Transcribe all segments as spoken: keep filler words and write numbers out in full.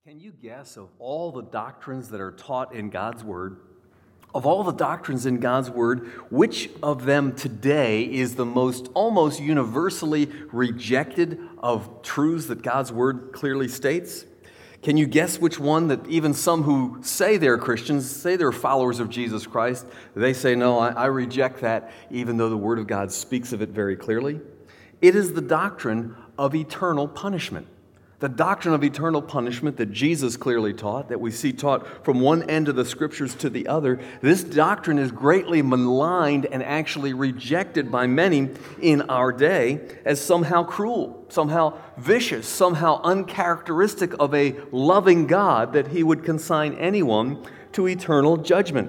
Can you guess of all the doctrines that are taught in God's Word, of all the doctrines in God's Word, which of them today is the most almost universally rejected of truths that God's Word clearly states? Can you guess which one that even some who say they're Christians, say they're followers of Jesus Christ, they say, no, I, I reject that, even though the Word of God speaks of it very clearly? It is the doctrine of eternal punishment. The doctrine of eternal punishment that Jesus clearly taught, that we see taught from one end of the Scriptures to the other, this doctrine is greatly maligned and actually rejected by many in our day as somehow cruel, somehow vicious, somehow uncharacteristic of a loving God, that He would consign anyone to eternal judgment.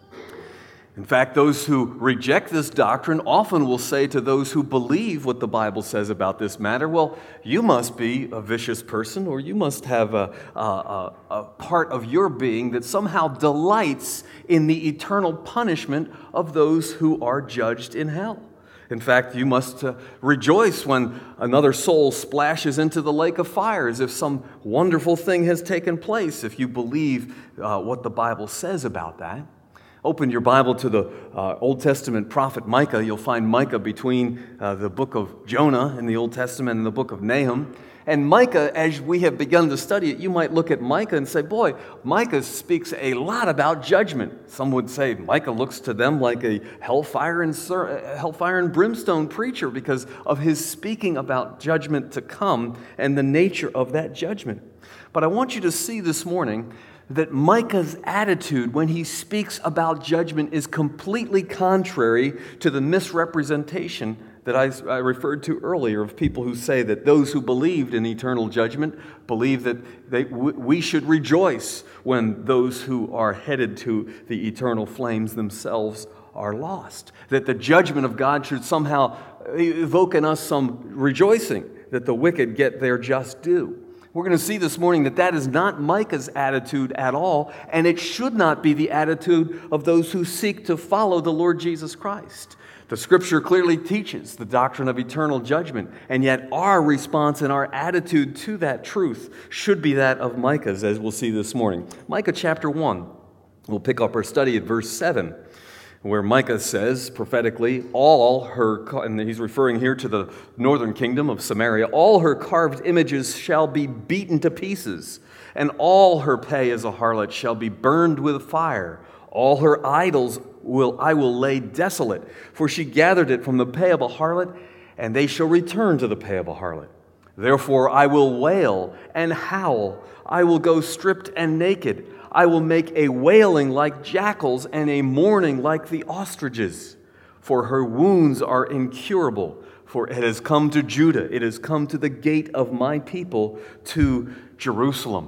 In fact, those who reject this doctrine often will say to those who believe what the Bible says about this matter, well, you must be a vicious person, or you must have a, a, a part of your being that somehow delights in the eternal punishment of those who are judged in hell. In fact, you must uh, rejoice when another soul splashes into the lake of fire, as if some wonderful thing has taken place, if you believe uh, what the Bible says about that. Open your Bible to the uh, Old Testament prophet Micah. You'll find Micah between uh, the book of Jonah in the Old Testament and the book of Nahum. And Micah, as we have begun to study it, you might look at Micah and say, boy, Micah speaks a lot about judgment. Some would say Micah looks to them like a hellfire and, hellfire and brimstone preacher because of his speaking about judgment to come and the nature of that judgment. But I want you to see this morning that Micah's attitude when he speaks about judgment is completely contrary to the misrepresentation that I, I referred to earlier of people who say that those who believed in eternal judgment believe that they, we should rejoice when those who are headed to the eternal flames themselves are lost. That the judgment of God should somehow evoke in us some rejoicing that the wicked get their just due. We're going to see this morning that that is not Micah's attitude at all, and it should not be the attitude of those who seek to follow the Lord Jesus Christ. The Scripture clearly teaches the doctrine of eternal judgment, and yet our response and our attitude to that truth should be that of Micah's, as we'll see this morning. Micah chapter one, we'll pick up our study at verse seven. Where Micah says prophetically, all her, and he's referring here to the northern kingdom of Samaria, all her carved images shall be beaten to pieces, and all her pay as a harlot shall be burned with fire. All her idols will I will lay desolate, for she gathered it from the pay of a harlot, and they shall return to the pay of a harlot. Therefore I will wail and howl, I will go stripped and naked. I will make a wailing like jackals and a mourning like the ostriches. For her wounds are incurable. For it has come to Judah. It has come to the gate of my people, to Jerusalem.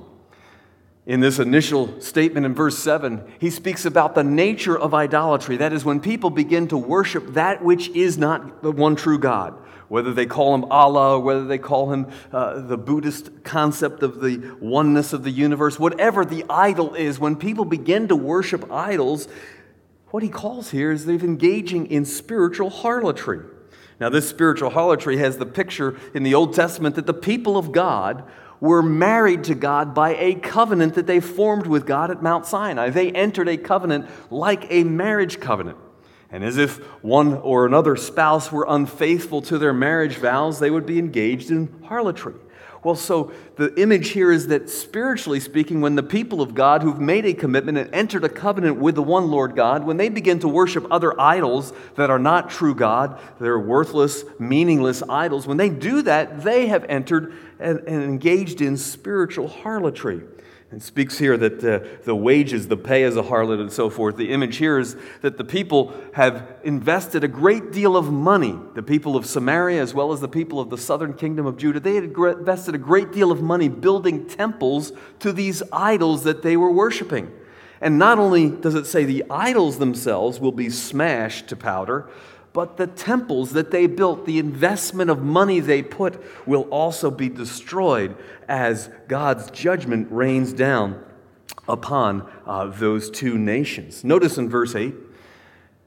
In this initial statement in verse seven, he speaks about the nature of idolatry. That is, when people begin to worship that which is not the one true God. Whether they call him Allah, or whether they call him uh, the Buddhist concept of the oneness of the universe, whatever the idol is, when people begin to worship idols, what he calls here is they're engaging in spiritual harlotry. Now, this spiritual harlotry has the picture in the Old Testament that the people of God were married to God by a covenant that they formed with God at Mount Sinai. They entered a covenant like a marriage covenant. And as if one or another spouse were unfaithful to their marriage vows, they would be engaged in harlotry. Well, so the image here is that spiritually speaking, when the people of God who've made a commitment and entered a covenant with the one Lord God, when they begin to worship other idols that are not true God, they're worthless, meaningless idols, when they do that, they have entered and, and engaged in spiritual harlotry. And speaks here that uh, the wages, the pay as a harlot and so forth, the image here is that the people have invested a great deal of money. The people of Samaria as well as the people of the southern kingdom of Judah, they had invested a great deal of money building temples to these idols that they were worshiping. And not only does it say the idols themselves will be smashed to powder, but the temples that they built, the investment of money they put, will also be destroyed as God's judgment rains down upon uh, those two nations. Notice in verse eight,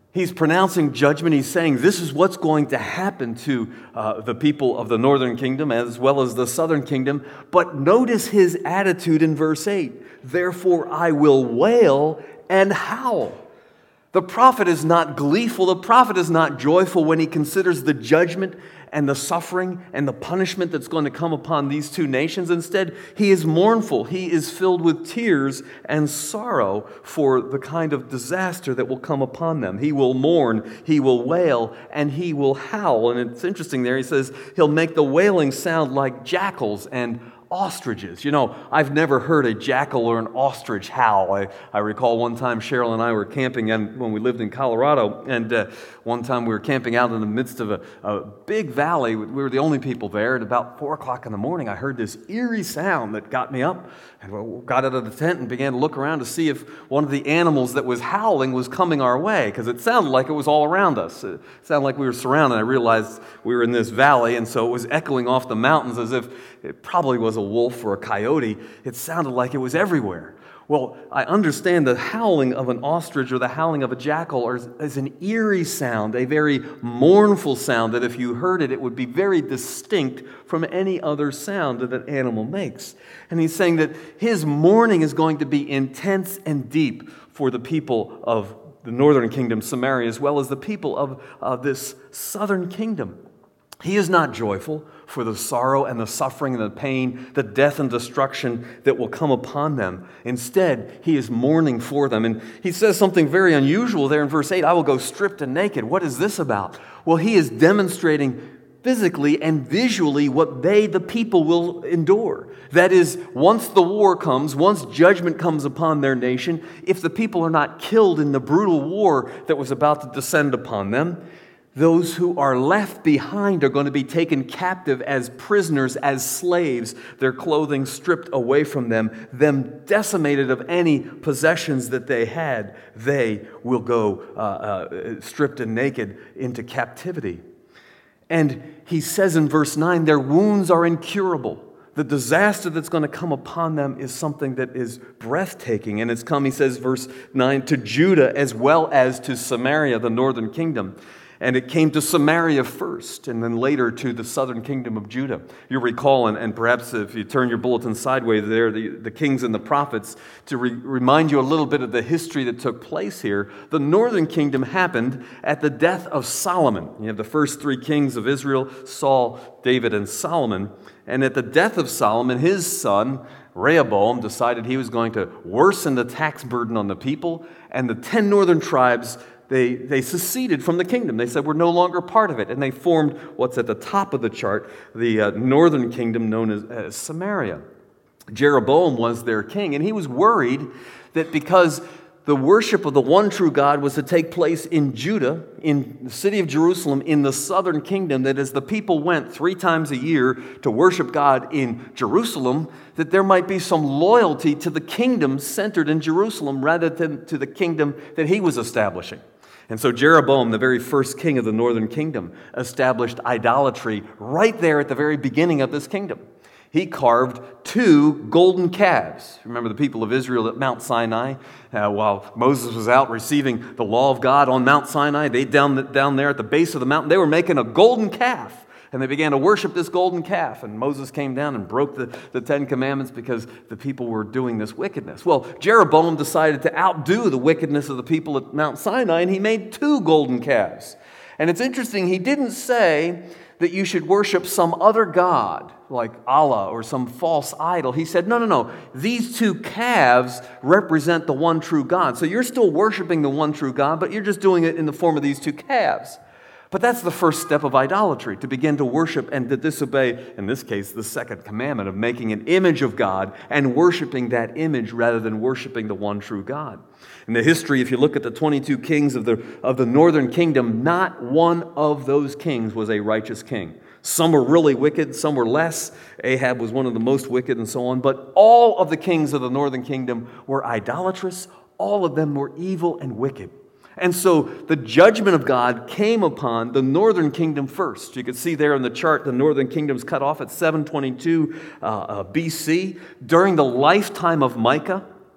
He's pronouncing judgment. He's saying this is what's going to happen to uh, the people of the northern kingdom as well as the southern kingdom. But notice his attitude in verse eight. Therefore I will wail and howl. The prophet is not gleeful. The prophet is not joyful when he considers the judgment and the suffering and the punishment that's going to come upon these two nations. Instead, he is mournful. He is filled with tears and sorrow for the kind of disaster that will come upon them. He will mourn, he will wail, and he will howl. And it's interesting there, he says he'll make the wailing sound like jackals and ostriches. You know, I've never heard a jackal or an ostrich howl. I, I recall one time Cheryl and I were camping and when we lived in Colorado, and uh, one time we were camping out in the midst of a, a big valley. We were the only people there. At about four o'clock in the morning, I heard this eerie sound that got me up and we got out of the tent and began to look around to see if one of the animals that was howling was coming our way, because it sounded like it was all around us. It sounded like we were surrounded. I realized we were in this valley, and so it was echoing off the mountains as if it probably was a wolf or a coyote. It sounded like it was everywhere. Well, I understand the howling of an ostrich or the howling of a jackal is, is an eerie sound, a very mournful sound that if you heard it, it would be very distinct from any other sound that an animal makes. And he's saying that his mourning is going to be intense and deep for the people of the northern kingdom, Samaria, as well as the people of uh, this southern kingdom. He is not joyful for the sorrow and the suffering and the pain, the death and destruction that will come upon them. Instead, he is mourning for them. And he says something very unusual there in verse eight, I will go stripped and naked. What is this about? Well, he is demonstrating physically and visually what they, the people, will endure. That is, once the war comes, once judgment comes upon their nation, if the people are not killed in the brutal war that was about to descend upon them, those who are left behind are going to be taken captive as prisoners, as slaves, their clothing stripped away from them, them decimated of any possessions that they had. They will go uh, uh, stripped and naked into captivity. And he says in verse nine, their wounds are incurable. The disaster that's going to come upon them is something that is breathtaking. And it's come, he says, verse nine, to Judah as well as to Samaria, the northern kingdom. And it came to Samaria first, and then later to the southern kingdom of Judah. You recall, and, and perhaps if you turn your bulletin sideways there, the, the kings and the prophets, to re- remind you a little bit of the history that took place here. The northern kingdom happened at the death of Solomon. You have the first three kings of Israel, Saul, David, and Solomon. And at the death of Solomon, his son, Rehoboam, decided he was going to worsen the tax burden on the people, and the ten northern tribes They, they seceded from the kingdom. They said, we're no longer part of it. And they formed what's at the top of the chart, the uh, northern kingdom known as, as Samaria. Jeroboam was their king, and he was worried that because the worship of the one true God was to take place in Judah, in the city of Jerusalem, in the southern kingdom, that as the people went three times a year to worship God in Jerusalem, that there might be some loyalty to the kingdom centered in Jerusalem rather than to the kingdom that he was establishing. And so Jeroboam, the very first king of the northern kingdom, established idolatry right there at the very beginning of this kingdom. He carved two golden calves. Remember the people of Israel at Mount Sinai? Uh, while Moses was out receiving the law of God on Mount Sinai, they down, down there at the base of the mountain, they were making a golden calf. And they began to worship this golden calf. And Moses came down and broke the, the Ten Commandments because the people were doing this wickedness. Well, Jeroboam decided to outdo the wickedness of the people at Mount Sinai, and he made two golden calves. And it's interesting, he didn't say that you should worship some other god, like Allah or some false idol. He said, no, no, no. These two calves represent the one true God. So you're still worshiping the one true God, but you're just doing it in the form of these two calves. But that's the first step of idolatry, to begin to worship and to disobey, in this case, the second commandment of making an image of God and worshiping that image rather than worshiping the one true God. In the history, if you look at the twenty-two kings of the, of the northern kingdom, not one of those kings was a righteous king. Some were really wicked, some were less. Ahab was one of the most wicked and so on. But all of the kings of the northern kingdom were idolatrous. All of them were evil and wicked. And so the judgment of God came upon the northern kingdom first. You can see there in the chart, the northern kingdom's cut off at seven twenty-two uh, uh, B C. During the lifetime of Micah,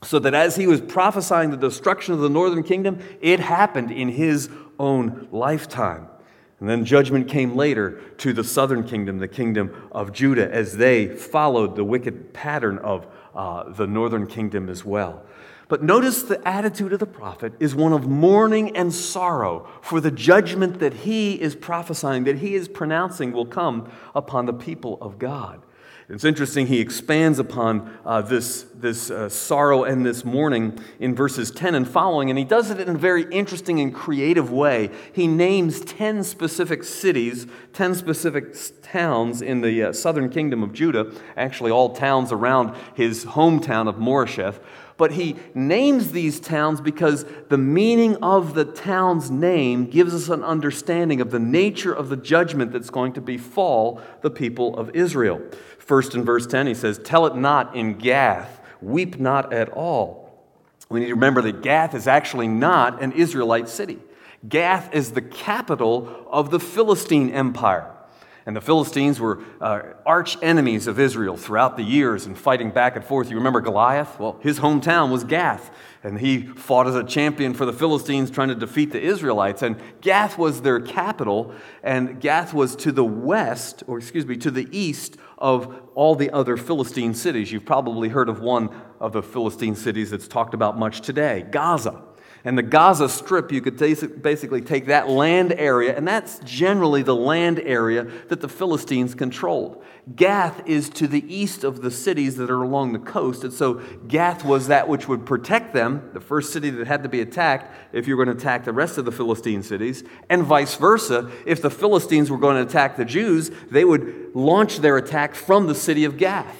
So that as he was prophesying the destruction of the northern kingdom, it happened in his own lifetime. And then judgment came later to the southern kingdom, the kingdom of Judah, as they followed the wicked pattern of uh, the northern kingdom as well. But notice the attitude of the prophet is one of mourning and sorrow for the judgment that he is prophesying, that he is pronouncing will come upon the people of God. It's interesting, he expands upon uh, this, this uh, sorrow and this mourning in verses ten and following, and he does it in a very interesting and creative way. He names ten specific cities, ten specific towns in the uh, southern kingdom of Judah, actually all towns around his hometown of Moresheth. But he names these towns because the meaning of the town's name gives us an understanding of the nature of the judgment that's going to befall the people of Israel. First in verse ten, he says, "Tell it not in Gath, weep not at all." We need to remember that Gath is actually not an Israelite city. Gath is the capital of the Philistine Empire. And the Philistines were uh, arch enemies of Israel throughout the years and fighting back and forth. You remember Goliath? Well, his hometown was Gath, and he fought as a champion for the Philistines trying to defeat the Israelites. And Gath was their capital, and Gath was to the west, or excuse me, to the east of all the other Philistine cities. You've probably heard of one of the Philistine cities that's talked about much today, Gaza. And the Gaza Strip, you could basically take that land area, and that's generally the land area that the Philistines controlled. Gath is to the east of the cities that are along the coast, and so Gath was that which would protect them, the first city that had to be attacked if you were going to attack the rest of the Philistine cities, and vice versa. If the Philistines were going to attack the Jews, they would launch their attack from the city of Gath.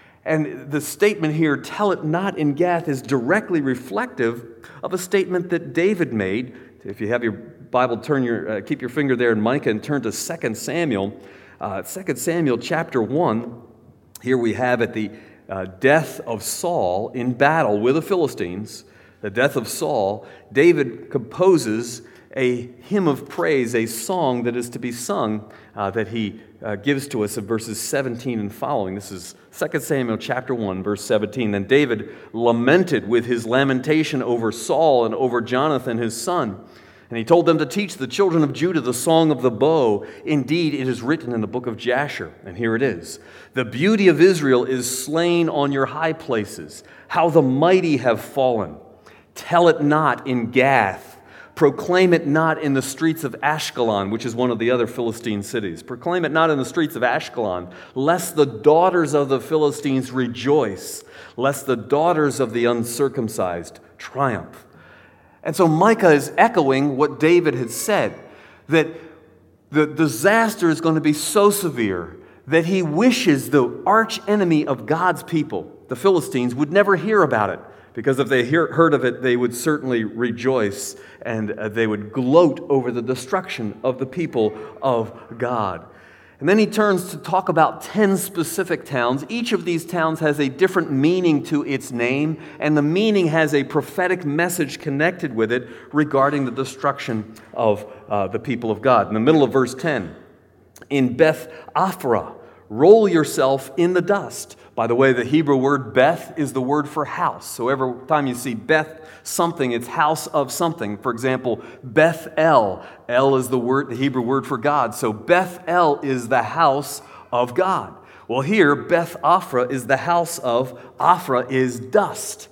And the statement here, "Tell it not in Gath," is directly reflective of a statement that David made. If you have your Bible, turn your uh, keep your finger there in Micah and turn to Second Samuel. Uh, Second Samuel chapter one. Here we have at the uh, death of Saul in battle with the Philistines, the death of Saul, David composes a hymn of praise, a song that is to be sung uh, that he uh, gives to us in verses seventeen and following. This is Second Samuel chapter one, verse seventeen. "Then David lamented with his lamentation over Saul and over Jonathan his son. And he told them to teach the children of Judah the song of the bow. Indeed, it is written in the book of Jasher." And here it is. "The beauty of Israel is slain on your high places. How the mighty have fallen. Tell it not in Gath. Proclaim it not in the streets of Ashkelon," which is one of the other Philistine cities. "Proclaim it not in the streets of Ashkelon, lest the daughters of the Philistines rejoice, lest the daughters of the uncircumcised triumph." And so Micah is echoing what David had said, that the disaster is going to be so severe that he wishes the arch enemy of God's people, the Philistines, would never hear about it. Because if they hear, heard of it, they would certainly rejoice and uh, they would gloat over the destruction of the people of God. And then he turns to talk about ten specific towns. Each of these towns has a different meaning to its name, and the meaning has a prophetic message connected with it regarding the destruction of uh, the people of God. In the middle of verse ten, "In Beth Aphrah, roll yourself in the dust." By the way, the Hebrew word Beth is the word for house. So every time you see Beth something, it's house of something. For example, Beth El. El is the word, the Hebrew word for God. So Beth El is the house of God. Well, here, Beth Aphrah is the house of, Aphrah is dust.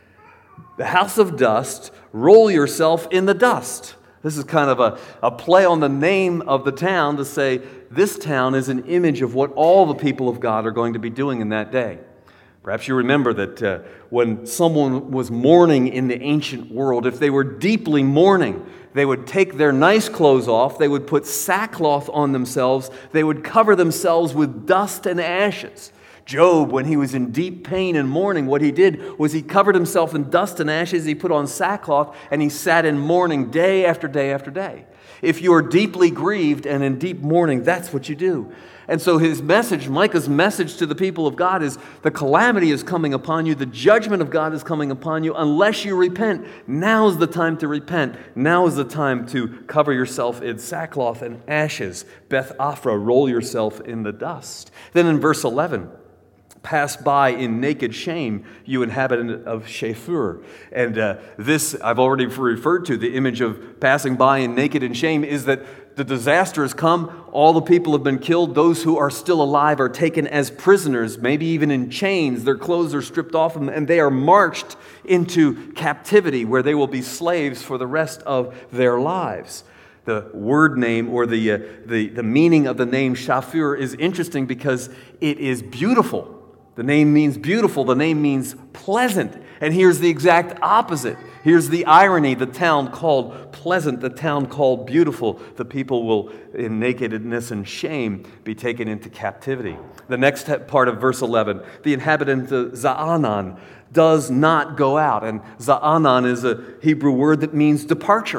The house of dust, roll yourself in the dust. This is kind of a, a play on the name of the town to say this town is an image of what all the people of God are going to be doing in that day. Perhaps you remember that uh, when someone was mourning in the ancient world, if they were deeply mourning, they would take their nice clothes off, they would put sackcloth on themselves, they would cover themselves with dust and ashes. Job, when he was in deep pain and mourning, what he did was he covered himself in dust and ashes, he put on sackcloth, and he sat in mourning day after day after day. If you are deeply grieved and in deep mourning, that's what you do. And so his message, Micah's message to the people of God is the calamity is coming upon you, the judgment of God is coming upon you unless you repent. Now is the time to repent. Now is the time to cover yourself in sackcloth and ashes. Beth Aphrah, roll yourself in the dust. Then in verse eleven, Pass by in naked shame, you inhabitant of Shafir. And uh, this, I've already referred to, the image of passing by in naked and shame, is that the disaster has come, all the people have been killed, those who are still alive are taken as prisoners, maybe even in chains, their clothes are stripped off them, and they are marched into captivity where they will be slaves for the rest of their lives. The word name or the, uh, the, the meaning of the name Shafir is interesting because it is beautiful. The name means beautiful. The name means pleasant. And here's the exact opposite. Here's the irony. The town called pleasant, the town called beautiful. The people will, in nakedness and shame, be taken into captivity. The next part of verse eleven, the inhabitant of Za'anan does not go out. And Za'anan is a Hebrew word that means departure.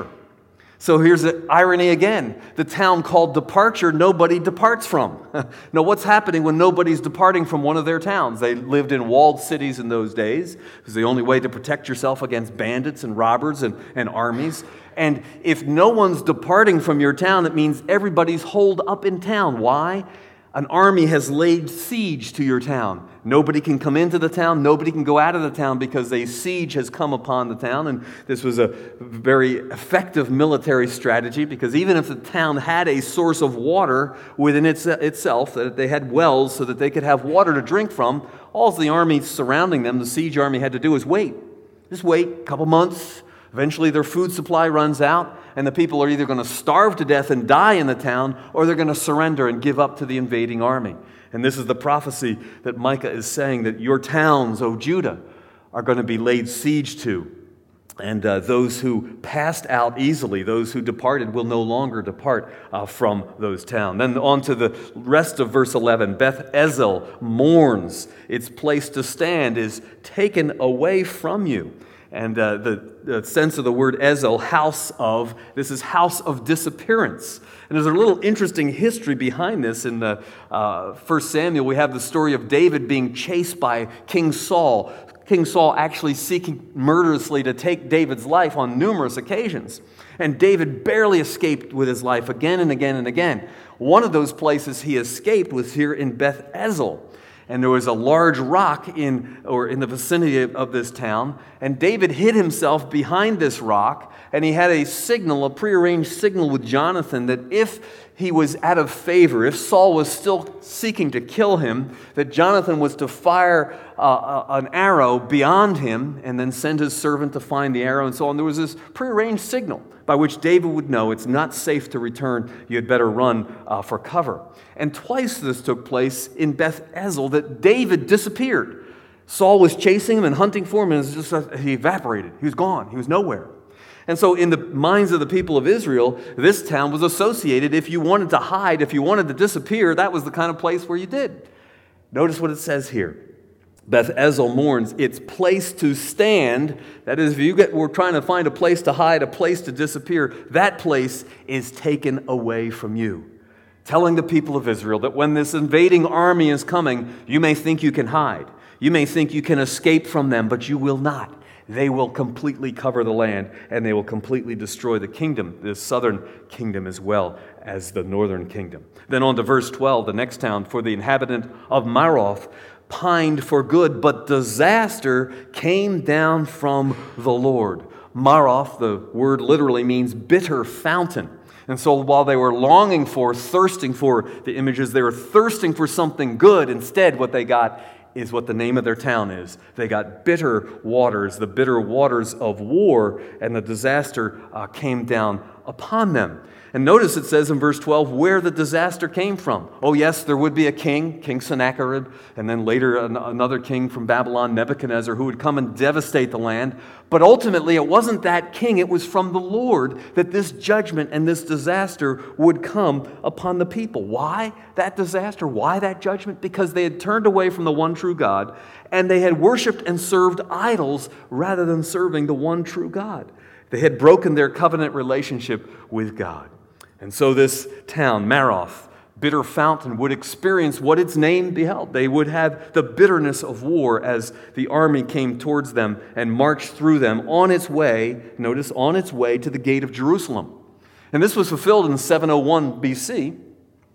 So here's the irony again. The town called departure, nobody departs from. Now, what's happening when nobody's departing from one of their towns? They lived in walled cities in those days. It was the only way to protect yourself against bandits and robbers and, and armies. And if no one's departing from your town, it means everybody's holed up in town. Why? An army has laid siege to your town. Nobody can come into the town. Nobody can go out of the town because a siege has come upon the town. And this was a very effective military strategy because even if the town had a source of water within its, itself, that they had wells so that they could have water to drink from, all the army surrounding them, the siege army, had to do is wait. Just wait a couple months. Eventually their food supply runs out, and the people are either going to starve to death and die in the town, or they're going to surrender and give up to the invading army. And this is the prophecy that Micah is saying, that your towns, O Judah, are going to be laid siege to. And uh, those who passed out easily, those who departed, will no longer depart uh, from those towns. Then on to the rest of verse eleven. Beth Ezel mourns. Its place to stand is taken away from you. And uh, the, the sense of the word Ezel, house of, this is house of disappearance. And there's a little interesting history behind this. In the, uh, First Samuel, we have the story of David being chased by King Saul. King Saul actually seeking murderously to take David's life on numerous occasions. And David barely escaped with his life again and again and again. One of those places he escaped was here in Beth Ezel. And there was a large rock in or in the vicinity of this town, and David hid himself behind this rock, and he had a signal, a prearranged signal with Jonathan that if he was out of favor, if Saul was still seeking to kill him, that Jonathan was to fire uh, an arrow beyond him and then send his servant to find the arrow and so on. There was this prearranged signal by which David would know it's not safe to return, you had better run uh, for cover. And twice this took place in Beth Ezel that David disappeared. Saul was chasing him and hunting for him, and it was just, he evaporated. He was gone. He was nowhere. And so in the minds of the people of Israel, this town was associated. If you wanted to hide, if you wanted to disappear, that was the kind of place where you did. Notice what it says here. Beth Ezel mourns, its place to stand. That is, if you get, we're trying to find a place to hide, a place to disappear, that place is taken away from you. Telling the people of Israel that when this invading army is coming, you may think you can hide. You may think you can escape from them, but you will not. They will completely cover the land, and they will completely destroy the kingdom, the southern kingdom as well as the northern kingdom. Then on to verse twelve, the next town, for the inhabitant of Maroth pined for good, but disaster came down from the Lord. Maroth, the word literally means bitter fountain. And so while they were longing for, thirsting for the images, they were thirsting for something good. Instead, what they got is what the name of their town is. They got bitter waters, the bitter waters of war, and the disaster uh, came down upon them. And notice it says in verse twelve where the disaster came from. Oh yes, there would be a king, King Sennacherib, and then later an- another king from Babylon, Nebuchadnezzar, who would come and devastate the land. But ultimately it wasn't that king, it was from the Lord that this judgment and this disaster would come upon the people. Why that disaster? Why that judgment? Because they had turned away from the one true God, and they had worshipped and served idols rather than serving the one true God. They had broken their covenant relationship with God. And so this town, Maroth, bitter fountain, would experience what its name beheld. They would have the bitterness of war as the army came towards them and marched through them on its way, notice, on its way to the gate of Jerusalem. And this was fulfilled in seven oh one B C.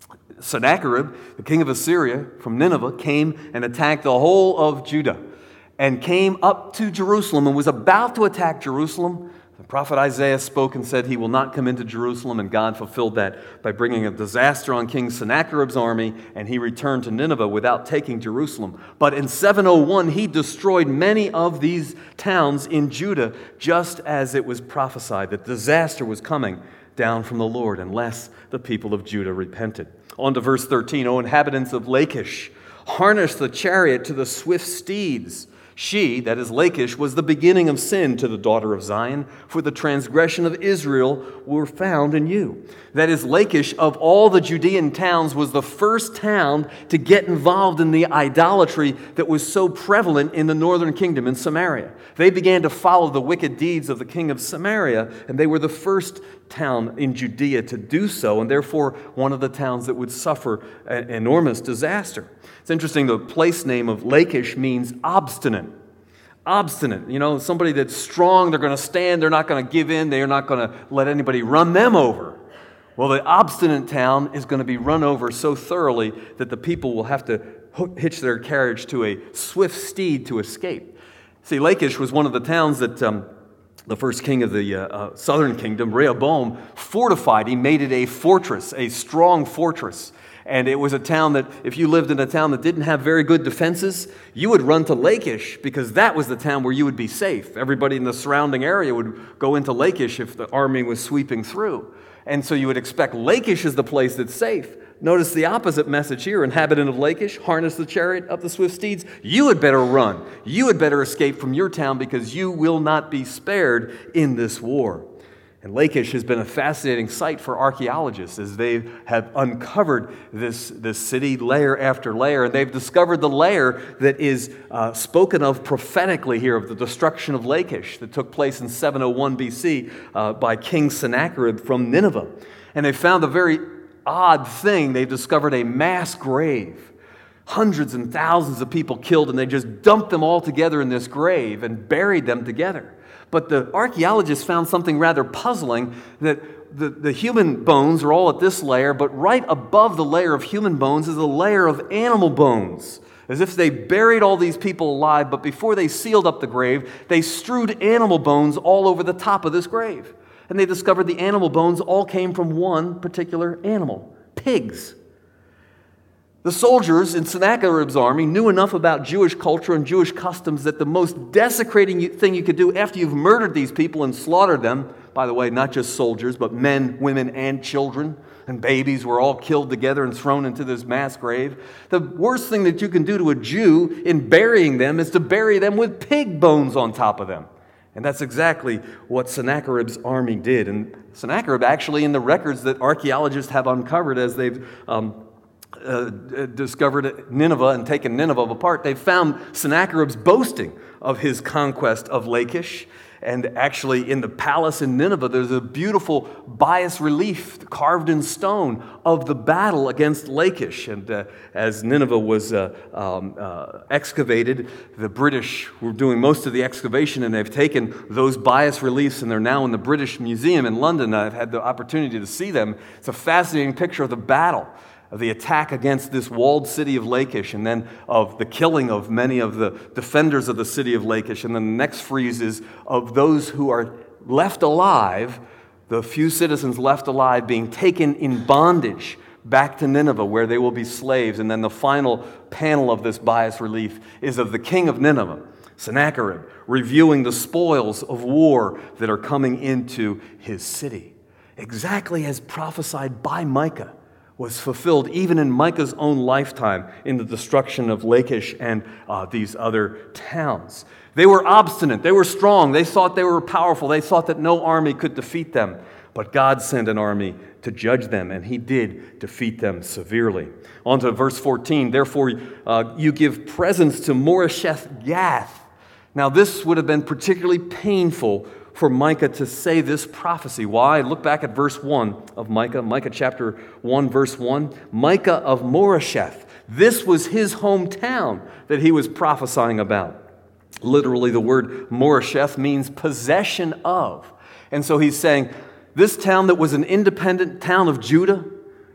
Sennacherib, the king of Assyria from Nineveh, came and attacked the whole of Judah and came up to Jerusalem and was about to attack Jerusalem. The prophet Isaiah spoke and said he will not come into Jerusalem, and God fulfilled that by bringing a disaster on King Sennacherib's army, and he returned to Nineveh without taking Jerusalem. But in seven oh one, he destroyed many of these towns in Judah, just as it was prophesied that disaster was coming down from the Lord unless the people of Judah repented. On to verse thirteen, O inhabitants of Lachish, harness the chariot to the swift steeds. She, that is Lachish, was the beginning of sin to the daughter of Zion, for the transgression of Israel were found in you. That is, Lachish, of all the Judean towns, was the first town to get involved in the idolatry that was so prevalent in the northern kingdom in Samaria. They began to follow the wicked deeds of the king of Samaria, and they were the first town in Judea to do so, and therefore one of the towns that would suffer an enormous disaster. It's interesting, the place name of Lachish means obstinate. Obstinate. You know, somebody that's strong, they're going to stand, they're not going to give in, they're not going to let anybody run them over. Well, the obstinate town is going to be run over so thoroughly that the people will have to hitch their carriage to a swift steed to escape. See, Lachish was one of the towns that um, the first king of the uh, uh, southern kingdom, Rehoboam, fortified. He made it a fortress, a strong fortress. And it was a town that, if you lived in a town that didn't have very good defenses, you would run to Lachish because that was the town where you would be safe. Everybody in the surrounding area would go into Lachish if the army was sweeping through. And so you would expect Lachish is the place that's safe. Notice the opposite message here. Inhabitant of Lachish, harness the chariot up the swift steeds. You had better run. You had better escape from your town because you will not be spared in this war. And Lachish has been a fascinating site for archaeologists as they have uncovered this, this city layer after layer. And they've discovered the layer that is uh, spoken of prophetically here of the destruction of Lachish that took place in seven oh one B C uh, by King Sennacherib from Nineveh. And they found a very odd thing. They discovered a mass grave. Hundreds and thousands of people killed, and they just dumped them all together in this grave and buried them together. But the archaeologists found something rather puzzling, that the, the human bones are all at this layer, but right above the layer of human bones is a layer of animal bones, as if they buried all these people alive, but before they sealed up the grave, they strewed animal bones all over the top of this grave. And they discovered the animal bones all came from one particular animal, pigs. The soldiers in Sennacherib's army knew enough about Jewish culture and Jewish customs that the most desecrating thing you could do after you've murdered these people and slaughtered them, by the way, not just soldiers, but men, women, and children and babies were all killed together and thrown into this mass grave. The worst thing that you can do to a Jew in burying them is to bury them with pig bones on top of them. And that's exactly what Sennacherib's army did. And Sennacherib actually, in the records that archaeologists have uncovered as they've um, Uh, discovered Nineveh and taken Nineveh apart, they found Sennacherib's boasting of his conquest of Lachish. And actually in the palace in Nineveh, there's a beautiful bas relief carved in stone of the battle against Lachish. And uh, as Nineveh was uh, um, uh, excavated, the British were doing most of the excavation, and they've taken those bas reliefs, and they're now in the British Museum in London. I've had the opportunity to see them. It's a fascinating picture of the battle, of the attack against this walled city of Lachish, and then of the killing of many of the defenders of the city of Lachish. And then the next frieze is of those who are left alive, the few citizens left alive being taken in bondage back to Nineveh, where they will be slaves. And then the final panel of this bas relief is of the king of Nineveh, Sennacherib, reviewing the spoils of war that are coming into his city. Exactly as prophesied by Micah, was fulfilled even in Micah's own lifetime in the destruction of Lachish and uh, these other towns. They were obstinate. They were strong. They thought they were powerful. They thought that no army could defeat them. But God sent an army to judge them, and he did defeat them severely. On to verse fourteen. Therefore, uh, you give presents to Moresheth Gath. Now, this would have been particularly painful for Micah to say this prophecy. Why? Look back at verse one of Micah, Micah chapter one, verse one. Micah of Moresheth. This was his hometown that he was prophesying about. Literally, the word Moresheth means possession of. And so he's saying, this town that was an independent town of Judah,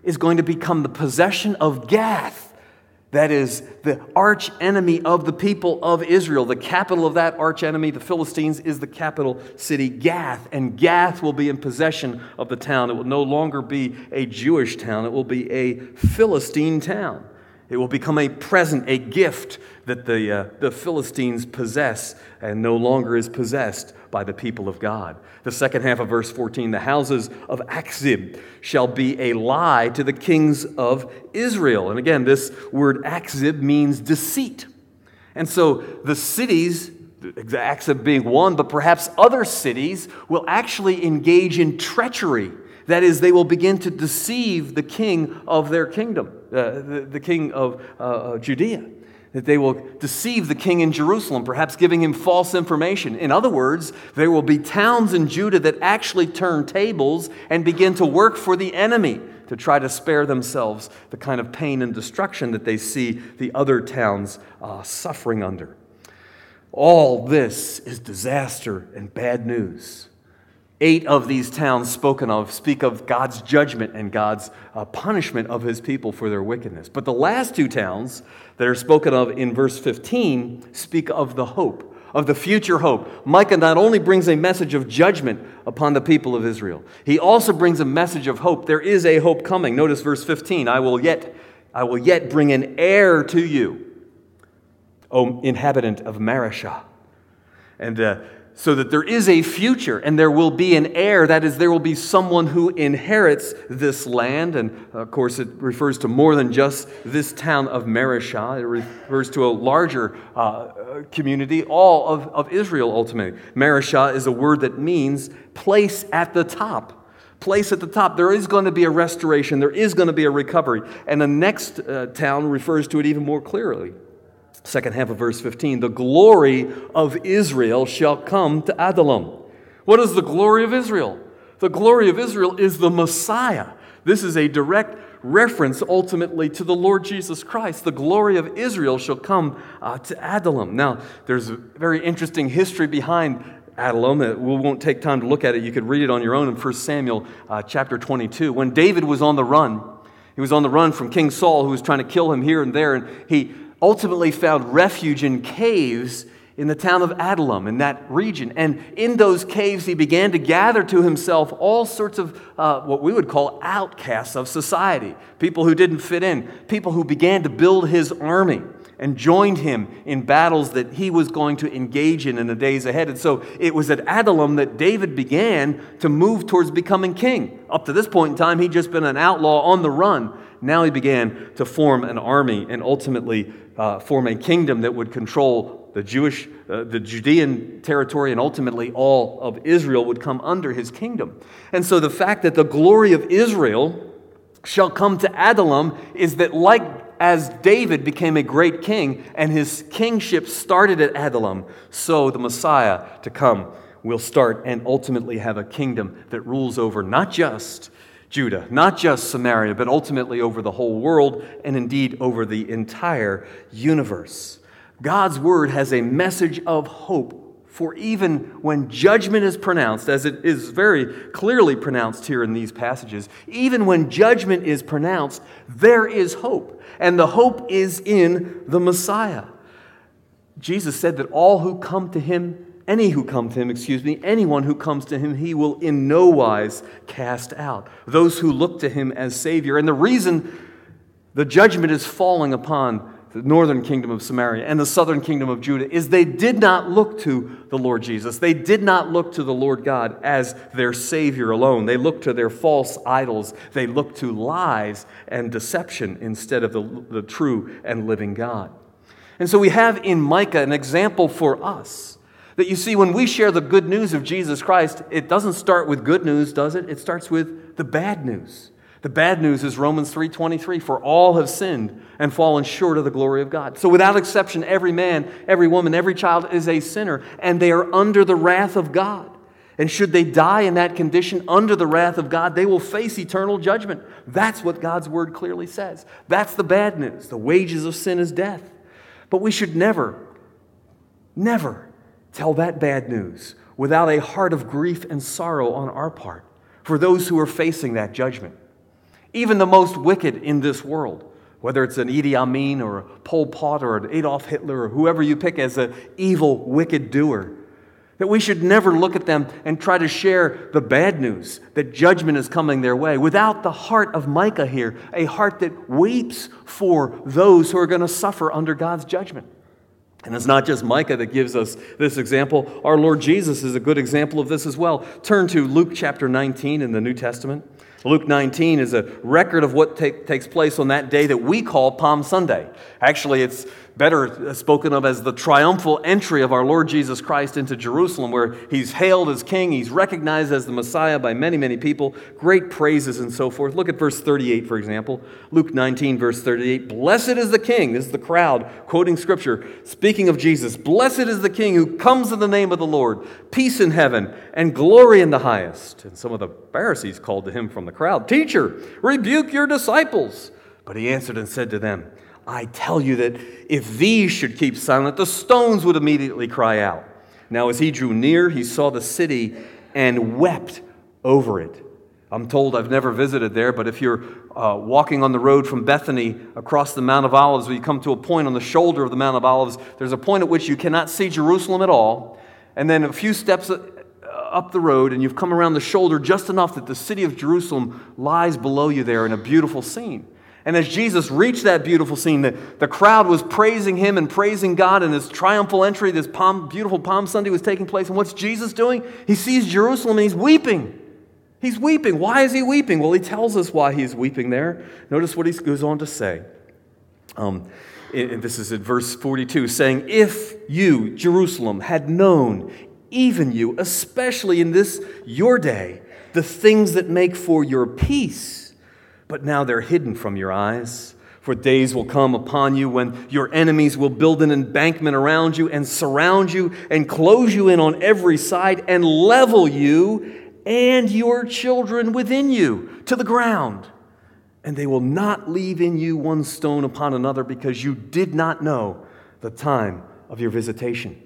is going to become the possession of Gath. That is the arch enemy of the people of Israel. The capital of that arch enemy, the Philistines, is the capital city, Gath. And Gath will be in possession of the town. It will no longer be a Jewish town. It will be a Philistine town. It will become a present, a gift that the, uh, the Philistines possess and no longer is possessed by the people of God. The second half of verse fourteen, the houses of Achzib shall be a lie to the kings of Israel. And again, this word Achzib means deceit. And so the cities, Achzib being one, but perhaps other cities, will actually engage in treachery. That is, they will begin to deceive the king of their kingdom, uh, the, the king of uh, Judea. That they will deceive the king in Jerusalem, perhaps giving him false information. In other words, there will be towns in Judah that actually turn tables and begin to work for the enemy to try to spare themselves the kind of pain and destruction that they see the other towns uh, suffering under. All this is disaster and bad news. Eight of these towns spoken of speak of God's judgment and God's uh, punishment of his people for their wickedness. But the last two towns that are spoken of in verse fifteen speak of the hope, of the future hope. Micah not only brings a message of judgment upon the people of Israel, he also brings a message of hope. There is a hope coming. Notice verse fifteen, I will yet, I will yet bring an heir to you, O inhabitant of Mareshah. And uh, so that there is a future and there will be an heir. That is, there will be someone who inherits this land. And of course, it refers to more than just this town of Mareshah. It refers to a larger uh, community, all of, of Israel ultimately. Mareshah is a word that means place at the top. Place at the top. There is going to be a restoration. There is going to be a recovery. And the next uh, town refers to it even more clearly. Second half of verse fifteen, the glory of Israel shall come to Adullam. What is the glory of Israel? The glory of Israel is the Messiah. This is a direct reference ultimately to the Lord Jesus Christ. The glory of Israel shall come uh, to Adullam. Now, there's a very interesting history behind Adullam. We won't take time to look at it. You could read it on your own in First Samuel uh, chapter twenty-two. When David was on the run, he was on the run from King Saul, who was trying to kill him here and there, and he ultimately found refuge in caves in the town of Adullam, in that region. And in those caves, he began to gather to himself all sorts of uh, what we would call outcasts of society, people who didn't fit in, people who began to build his army and joined him in battles that he was going to engage in in the days ahead. And so it was at Adullam that David began to move towards becoming king. Up to this point in time, he'd just been an outlaw on the run. Now he began to form an army and ultimately uh, form a kingdom that would control the Jewish, uh, the Judean territory, and ultimately all of Israel would come under his kingdom. And so the fact that the glory of Israel shall come to Adullam is that, like as David became a great king and his kingship started at Adullam, so the Messiah to come will start and ultimately have a kingdom that rules over not just Judah, not just Samaria, but ultimately over the whole world and indeed over the entire universe. God's word has a message of hope for even when judgment is pronounced, as it is very clearly pronounced here in these passages, even when judgment is pronounced, there is hope. And the hope is in the Messiah. Jesus said that all who come to him Any who come to him, excuse me, anyone who comes to him, he will in no wise cast out. Those who look to him as Savior. And the reason the judgment is falling upon the northern kingdom of Samaria and the southern kingdom of Judah is they did not look to the Lord Jesus. They did not look to the Lord God as their Savior alone. They looked to their false idols. They looked to lies and deception instead of the, the true and living God. And so we have in Micah an example for us. That you see, when we share the good news of Jesus Christ, it doesn't start with good news, does it? It starts with the bad news. The bad news is Romans three twenty-three, for all have sinned and fallen short of the glory of God. So without exception, every man, every woman, every child is a sinner, and they are under the wrath of God. And should they die in that condition under the wrath of God, they will face eternal judgment. That's what God's word clearly says. That's the bad news. The wages of sin is death. But we should never, never tell that bad news without a heart of grief and sorrow on our part for those who are facing that judgment. Even the most wicked in this world, whether it's an Idi Amin or a Pol Pot or an Adolf Hitler or whoever you pick as an evil, wicked doer, that we should never look at them and try to share the bad news, that judgment is coming their way, without the heart of Micah here, a heart that weeps for those who are going to suffer under God's judgment. And it's not just Micah that gives us this example. Our Lord Jesus is a good example of this as well. Turn to Luke chapter nineteen in the New Testament. Luke nineteen is a record of what take, takes place on that day that we call Palm Sunday. Actually, it's better spoken of as the triumphal entry of our Lord Jesus Christ into Jerusalem, where he's hailed as king, he's recognized as the Messiah by many, many people, great praises and so forth. Look at verse thirty-eight, for example. Luke nineteen, verse thirty-eight. Blessed is the king, this is the crowd quoting Scripture, speaking of Jesus. Blessed is the king who comes in the name of the Lord, peace in heaven and glory in the highest. And some of the Pharisees called to him from the crowd, Teacher, rebuke your disciples. But he answered and said to them, I tell you that if these should keep silent, the stones would immediately cry out. Now as he drew near, he saw the city and wept over it. I'm told, I've never visited there, but if you're uh, walking on the road from Bethany across the Mount of Olives, when you come to a point on the shoulder of the Mount of Olives, there's a point at which you cannot see Jerusalem at all. And then a few steps up the road, and you've come around the shoulder just enough that the city of Jerusalem lies below you there in a beautiful scene. And as Jesus reached that beautiful scene, the, the crowd was praising him and praising God, and his triumphal entry, this Palm, beautiful Palm Sunday was taking place. And what's Jesus doing? He sees Jerusalem and he's weeping. He's weeping. Why is he weeping? Well, he tells us why he's weeping there. Notice what he goes on to say. Um, and this is at verse forty-two, saying, If you, Jerusalem, had known, even you, especially in this your day, the things that make for your peace, but now they're hidden from your eyes. For days will come upon you when your enemies will build an embankment around you and surround you and close you in on every side and level you and your children within you to the ground. And they will not leave in you one stone upon another, because you did not know the time of your visitation.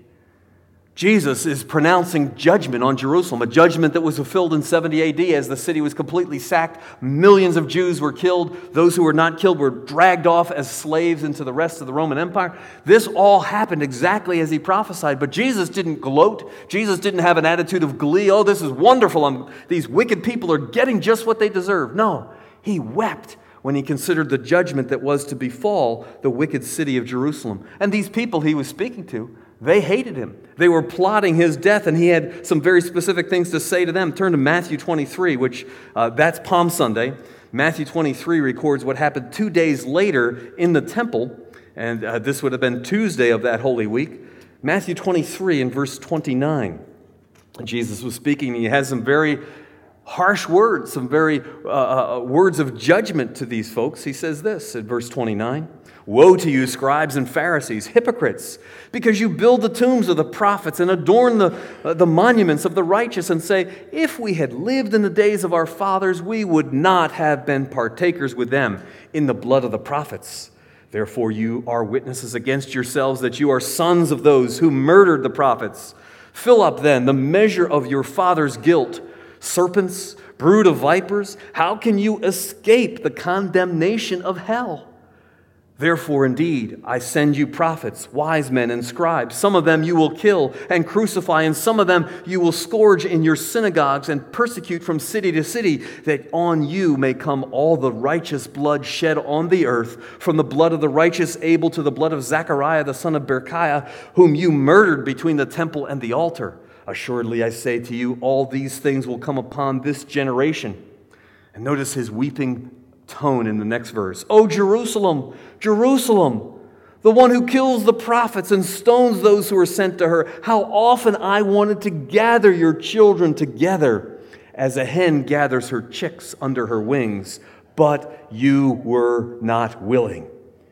Jesus is pronouncing judgment on Jerusalem, a judgment that was fulfilled in seventy A D as the city was completely sacked. Millions of Jews were killed. Those who were not killed were dragged off as slaves into the rest of the Roman Empire. This all happened exactly as he prophesied, but Jesus didn't gloat. Jesus didn't have an attitude of glee. Oh, this is wonderful. I'm, these wicked people are getting just what they deserve. No, he wept when he considered the judgment that was to befall the wicked city of Jerusalem. And these people he was speaking to, they hated him. They were plotting his death, and he had some very specific things to say to them. Turn to Matthew twenty-three, which uh, that's Palm Sunday. Matthew twenty-three records what happened two days later in the temple, and uh, this would have been Tuesday of that Holy Week. Matthew twenty-three and verse twenty-nine. Jesus was speaking, and he has some very harsh words, some very uh, uh, words of judgment to these folks. He says this in verse twenty-nine. Woe to you, scribes and Pharisees, hypocrites, because you build the tombs of the prophets and adorn the, uh, the monuments of the righteous, and say, if we had lived in the days of our fathers, we would not have been partakers with them in the blood of the prophets. Therefore you are witnesses against yourselves that you are sons of those who murdered the prophets. Fill up then the measure of your father's guilt. Serpents, brood of vipers, how can you escape the condemnation of hell? Therefore, indeed, I send you prophets, wise men, and scribes. Some of them you will kill and crucify, and some of them you will scourge in your synagogues and persecute from city to city, that on you may come all the righteous blood shed on the earth, from the blood of the righteous Abel to the blood of Zechariah, the son of Berechiah, whom you murdered between the temple and the altar. Assuredly, I say to you, all these things will come upon this generation. And notice his weeping tone in the next verse. O Jerusalem, Jerusalem, the one who kills the prophets and stones those who are sent to her. How often I wanted to gather your children together as a hen gathers her chicks under her wings, but you were not willing.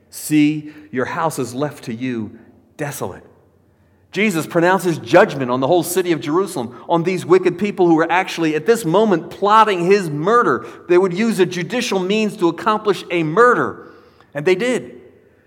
See, your house is left to you desolate. Jesus pronounces judgment on the whole city of Jerusalem, on these wicked people who were actually at this moment plotting his murder. They would use a judicial means to accomplish a murder, and they did.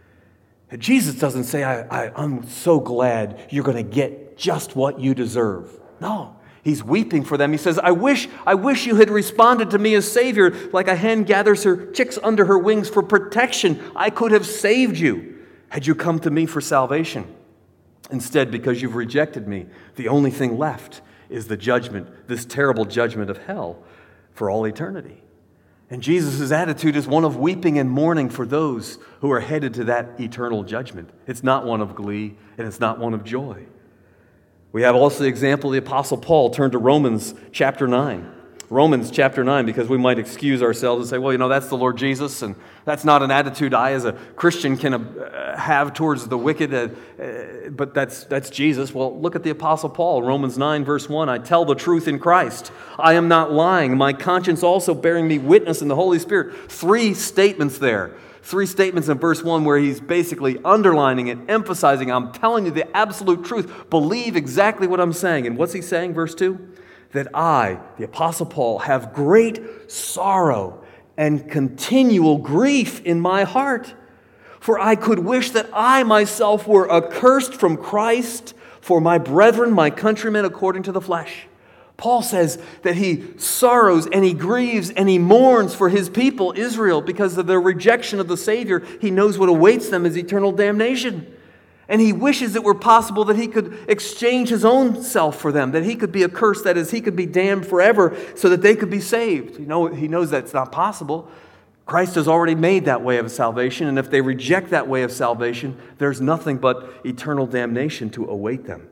And Jesus doesn't say, I, I, I'm so glad you're going to get just what you deserve. No, He's weeping for them. He says, I wish, I wish you had responded to me as Savior like a hen gathers her chicks under her wings for protection. I could have saved you had you come to me for salvation. Instead, because you've rejected me, the only thing left is the judgment, this terrible judgment of hell for all eternity. And Jesus' attitude is one of weeping and mourning for those who are headed to that eternal judgment. It's not one of glee, and it's not one of joy. We have also the example of the Apostle Paul. Turn to Romans chapter nine. Romans chapter nine, because we might excuse ourselves and say, well, you know, that's the Lord Jesus, and that's not an attitude I as a Christian can uh, have towards the wicked, uh, uh, but that's that's Jesus. Well, look at the Apostle Paul, Romans nine, verse one. I tell the truth in Christ. I am not lying. My conscience also bearing me witness in the Holy Spirit. Three statements there. Three statements in verse one where he's basically underlining and emphasizing, I'm telling you the absolute truth. Believe exactly what I'm saying. And what's he saying, verse two? That I, the Apostle Paul, have great sorrow and continual grief in my heart. For I could wish that I myself were accursed from Christ for my brethren, my countrymen, according to the flesh. Paul says that he sorrows and he grieves and he mourns for his people, Israel, because of their rejection of the Savior. He knows what awaits them is eternal damnation. And he wishes it were possible that he could exchange his own self for them, that he could be accursed, that is, he could be damned forever so that they could be saved. You know, he knows that's not possible. Christ has already made that way of salvation, and if they reject that way of salvation, there's nothing but eternal damnation to await them.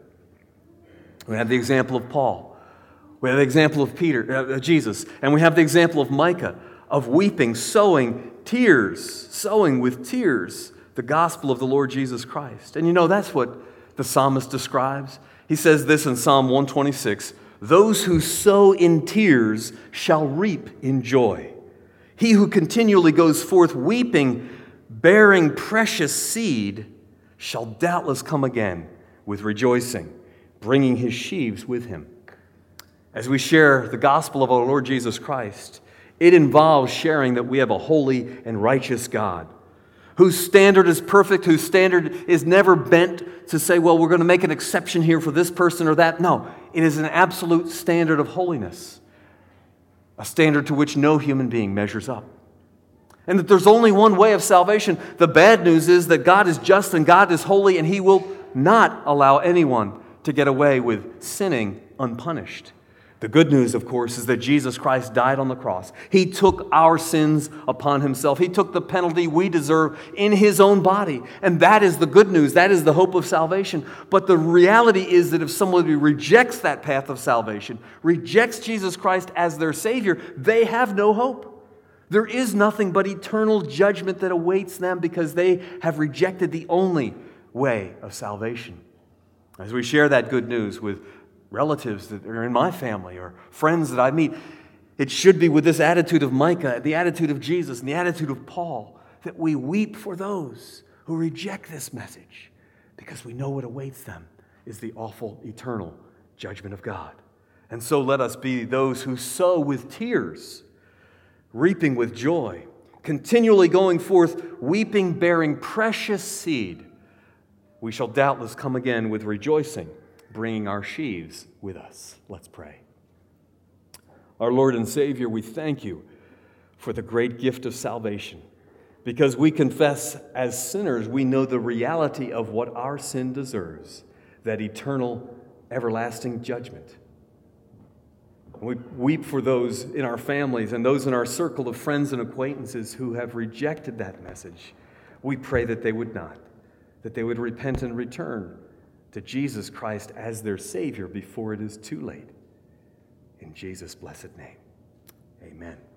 We have the example of Paul. We have the example of Peter, uh, Jesus, and we have the example of Micah, of weeping, sowing tears, sowing with tears the gospel of the Lord Jesus Christ. And you know, that's what the psalmist describes. He says this in Psalm one twenty-six, those who sow in tears shall reap in joy. He who continually goes forth weeping, bearing precious seed, shall doubtless come again with rejoicing, bringing his sheaves with him. As we share the gospel of our Lord Jesus Christ, it involves sharing that we have a holy and righteous God, whose standard is perfect, whose standard is never bent to say, well, we're going to make an exception here for this person or that. No, it is an absolute standard of holiness, a standard to which no human being measures up. And that there's only one way of salvation. The bad news is that God is just and God is holy, and He will not allow anyone to get away with sinning unpunished. The good news, of course, is that Jesus Christ died on the cross. He took our sins upon Himself. He took the penalty we deserve in His own body. And that is the good news. That is the hope of salvation. But the reality is that if somebody rejects that path of salvation, rejects Jesus Christ as their Savior, they have no hope. There is nothing but eternal judgment that awaits them because they have rejected the only way of salvation. As we share that good news with relatives that are in my family or friends that I meet, it should be with this attitude of Micah, the attitude of Jesus, and the attitude of Paul, that we weep for those who reject this message because we know what awaits them is the awful, eternal judgment of God. And so let us be those who sow with tears, reaping with joy, continually going forth, weeping, bearing precious seed. We shall doubtless come again with rejoicing, bringing our sheaves with us. Let's pray. Our Lord and Savior, we thank You for the great gift of salvation. Because we confess as sinners, we know the reality of what our sin deserves, that eternal, everlasting judgment. We weep for those in our families and those in our circle of friends and acquaintances who have rejected that message. We pray that they would not, that they would repent and return to Jesus Christ as their Savior before it is too late. In Jesus' blessed name, amen.